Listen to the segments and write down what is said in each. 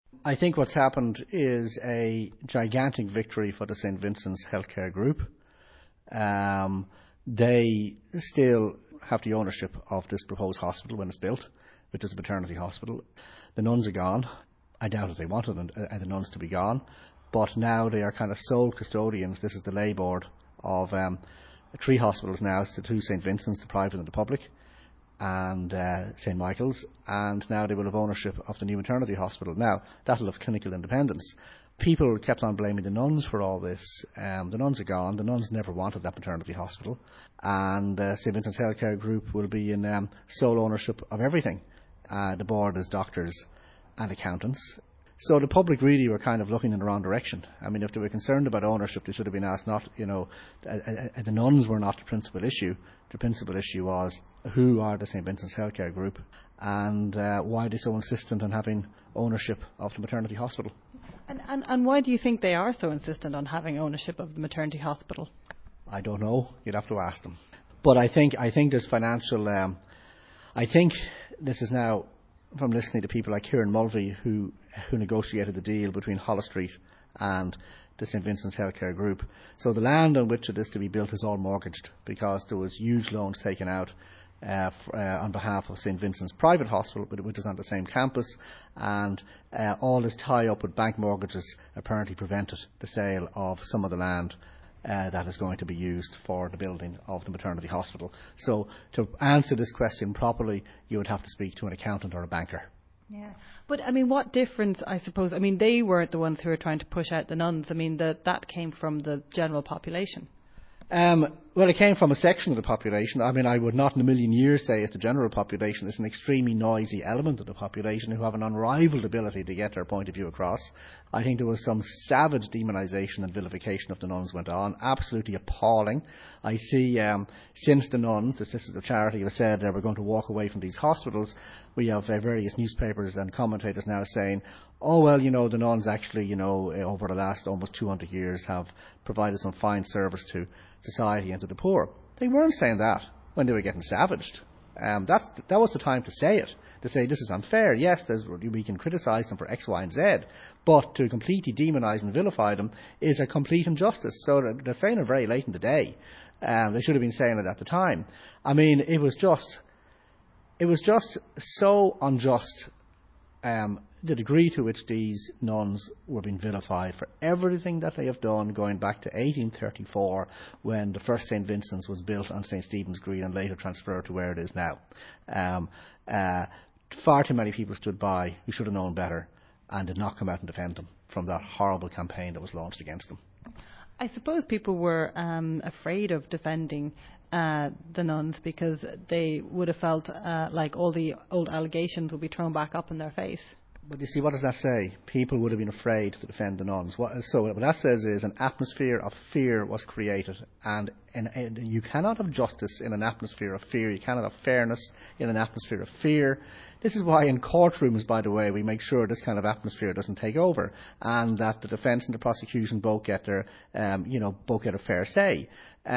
I think what's happened is a gigantic victory for the St. Vincent's Healthcare Group. Um, they still have the ownership of this proposed hospital when it's built, which is a maternity hospital. The nuns are gone. I doubt if they wanted the nuns to be gone, but now they are kind of sole custodians. This is the lay board of three hospitals now, it's the two St. Vincent's, the private and the public, and St. Michael's, and now they will have ownership of the new maternity hospital. Now, that'll have clinical independence. People kept on blaming the nuns for all this. The nuns are gone. The nuns never wanted that maternity hospital. And St. Vincent's Healthcare Group will be in sole ownership of everything. The board is doctors and accountants. So the public really were kind of looking in the wrong direction. I mean, if they were concerned about ownership, they should have been asked not, the nuns were not the principal issue. The principal issue was who are the St. Vincent's Healthcare Group and why are they so insistent on having ownership of the maternity hospital. And why do you think they are so insistent on having ownership of the maternity hospital? I don't know. You'd have to ask them. But I think there's financial. I think this is now from listening to people like Kieran Mulvey who negotiated the deal between Holles Street and the St. Vincent's Healthcare Group. So the land on which it is to be built is all mortgaged because there was huge loans taken out on behalf of St. Vincent's private hospital, which is on the same campus, and all this tie-up with bank mortgages apparently prevented the sale of some of the land that is going to be used for the building of the maternity hospital. So to answer this question properly, you would have to speak to an accountant or a banker. Yeah, but I mean, what difference, I suppose, I mean, they weren't the ones who were trying to push out the nuns. I mean, that came from the general population. Well, it came from a section of the population. I mean, I would not in a million years say it's the general population. It's an extremely noisy element of the population who have an unrivaled ability to get their point of view across. I think there was some savage demonisation and vilification of the nuns went on, absolutely appalling. I see since the nuns, the Sisters of Charity, have said they were going to walk away from these hospitals, we have various newspapers and commentators now saying, oh, well, the nuns actually, over the last almost 200 years have provided some fine service to society and to the poor. They weren't saying that when they were getting savaged. That was the time to say it, to say this is unfair. Yes, we can criticise them for X, Y and Z, but to completely demonise and vilify them is a complete injustice. So they're saying it very late in the day. They should have been saying it at the time. I mean, it was just so unjust. The degree to which these nuns were being vilified for everything that they have done going back to 1834 when the first St. Vincent's was built on St. Stephen's Green and later transferred to where it is now. Far too many people stood by who should have known better and did not come out and defend them from that horrible campaign that was launched against them. I suppose people were afraid of defending the nuns because they would have felt like all the old allegations would be thrown back up in their face. But you see, what does that say? People would have been afraid to defend the nuns. So what that says is an atmosphere of fear was created, and you cannot have justice in an atmosphere of fear. You cannot have fairness in an atmosphere of fear. This is why in courtrooms, by the way, we make sure this kind of atmosphere doesn't take over, and that the defence and the prosecution both get their, both get a fair say.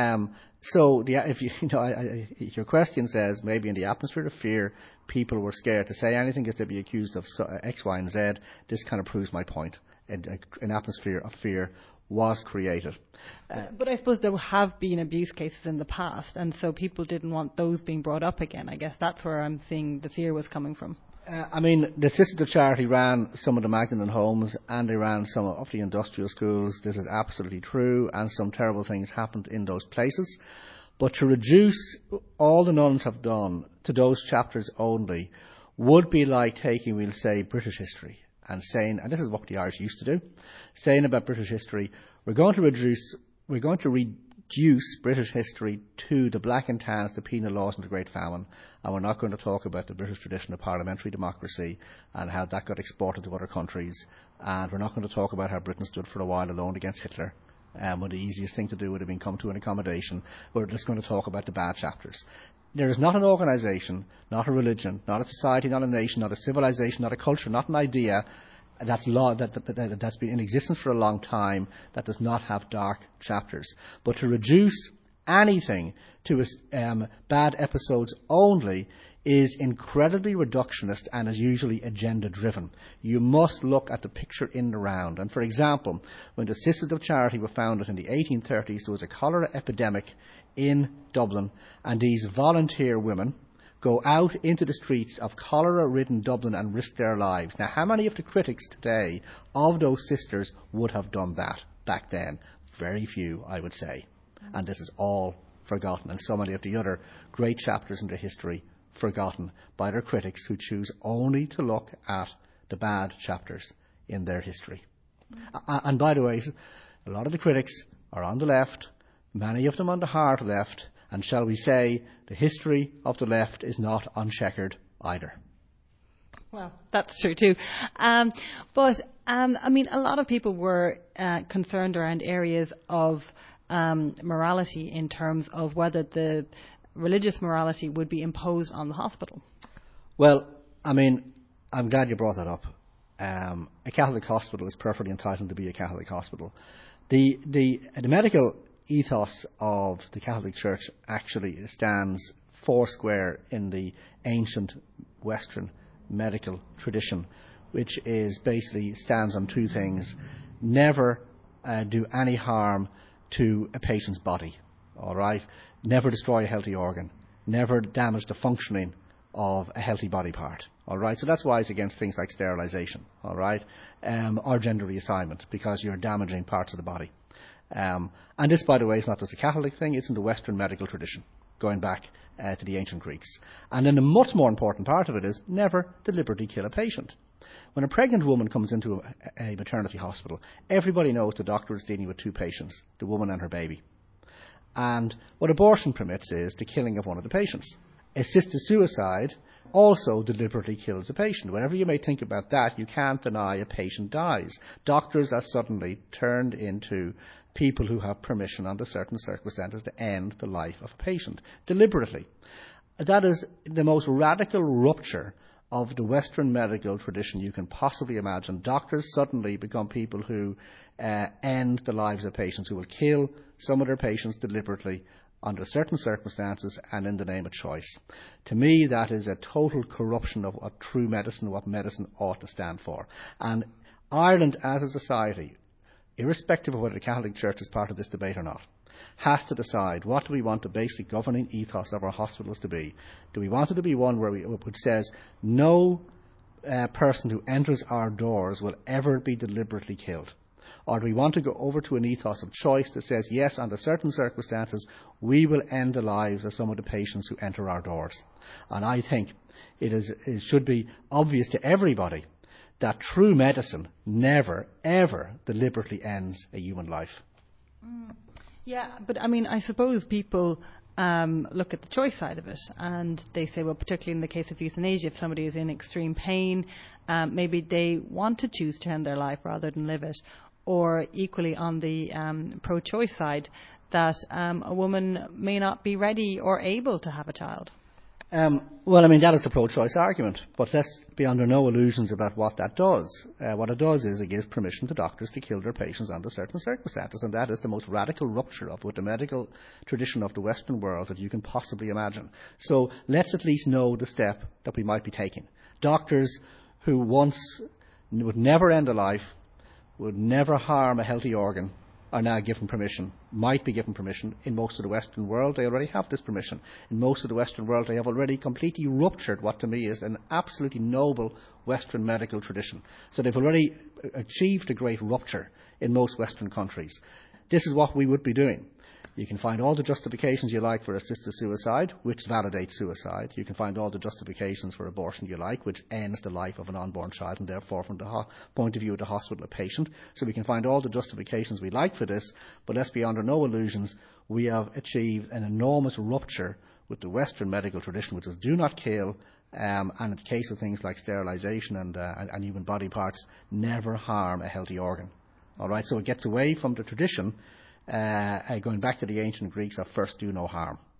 So your question says maybe in the atmosphere of fear, people were scared to say anything because they'd be accused of X, Y, and Z. This kind of proves my point. An atmosphere of fear was created. But I suppose there have been abuse cases in the past, and so people didn't want those being brought up again. I guess that's where I'm seeing the fear was coming from. The Sisters of Charity ran some of the Magdalen homes and they ran some of the industrial schools. This is absolutely true, and some terrible things happened in those places. But to reduce all the nuns have done to those chapters only would be like taking, we'll say, British history and saying, and this is what the Irish used to do, saying about British history, we're going to reduce British history to the black and tans, the penal laws and the Great Famine, and we're not going to talk about the British tradition of parliamentary democracy and how that got exported to other countries, and we're not going to talk about how Britain stood for a while alone against Hitler, when the easiest thing to do would have been come to an accommodation. We're just going to talk about the bad chapters. There is not an organisation, not a religion, not a society, not a nation, not a civilization, not a culture, not an idea that's been in existence for a long time that does not have dark chapters. But to reduce anything to bad episodes only is incredibly reductionist and is usually agenda-driven. You must look at the picture in the round. And for example, when the Sisters of Charity were founded in the 1830s, there was a cholera epidemic in Dublin, and these volunteer women go out into the streets of cholera-ridden Dublin and risk their lives. Now, how many of the critics today of those sisters would have done that back then? Very few, I would say. And this is all forgotten, and so many of the other great chapters in their history forgotten by their critics, who choose only to look at the bad chapters in their history. And by the way, a lot of the critics are on the left, many of them on the hard left, and shall we say, the history of the left is not uncheckered either. Well, that's true too. But I mean, a lot of people were concerned around areas of morality in terms of whether the religious morality would be imposed on the hospital. Well, I mean, I'm glad you brought that up. A Catholic hospital is perfectly entitled to be a Catholic hospital. The medical ethos of the Catholic Church actually stands foursquare in the ancient Western medical tradition, which is basically stands on two things: never do any harm to a patient's body, all right? Never destroy a healthy organ. Never damage the functioning of a healthy body part, all right? So that's why it's against things like sterilisation, all right, or gender reassignment, because you're damaging parts of the body. And this, by the way, is not just a Catholic thing, it's in the Western medical tradition, going back to the ancient Greeks. And then the much more important part of it is never deliberately kill a patient. When a pregnant woman comes into a maternity hospital, everybody knows the doctor is dealing with two patients, the woman and her baby. And what abortion permits is the killing of one of the patients. Assisted suicide also deliberately kills a patient. Whenever you may think about that, you can't deny a patient dies. Doctors are suddenly turned into people who have permission under certain circumstances to end the life of a patient, deliberately. That is the most radical rupture of the Western medical tradition you can possibly imagine. Doctors suddenly become people who end the lives of patients, who will kill some of their patients deliberately under certain circumstances and in the name of choice. To me, that is a total corruption of what true medicine, what medicine ought to stand for. And Ireland as a society, irrespective of whether the Catholic Church is part of this debate or not, has to decide what do we want the basic governing ethos of our hospitals to be. Do we want it to be one which says no person who enters our doors will ever be deliberately killed? Or do we want to go over to an ethos of choice that says, yes, under certain circumstances, we will end the lives of some of the patients who enter our doors? And I think it should be obvious to everybody that true medicine never, ever deliberately ends a human life. Yeah, but I mean, I suppose people look at the choice side of it and they say, well, particularly in the case of euthanasia, if somebody is in extreme pain, maybe they want to choose to end their life rather than live it. Or equally on the pro-choice side, that a woman may not be ready or able to have a child. Well, I mean, that is the pro-choice argument, but let's be under no illusions about what that does. What it does is it gives permission to doctors to kill their patients under certain circumstances, and that is the most radical rupture of with the medical tradition of the Western world that you can possibly imagine. So let's at least know the step that we might be taking. Doctors who once would never end a life, would never harm a healthy organ, are now given permission, might be given permission. In most of the Western world, they already have this permission. In most of the Western world, they have already completely ruptured what to me is an absolutely noble Western medical tradition. So they've already achieved a great rupture in most Western countries. This is what we would be doing. You can find all the justifications you like for assisted suicide, which validates suicide. You can find all the justifications for abortion you like, which ends the life of an unborn child, and therefore, from the point of view of the hospital, a patient. So we can find all the justifications we like for this, but let's be under no illusions. We have achieved an enormous rupture with the Western medical tradition, which is do not kill, and in the case of things like sterilisation and human body parts, never harm a healthy organ. All right, so it gets away from the tradition, going back to the ancient Greeks, of first do no harm.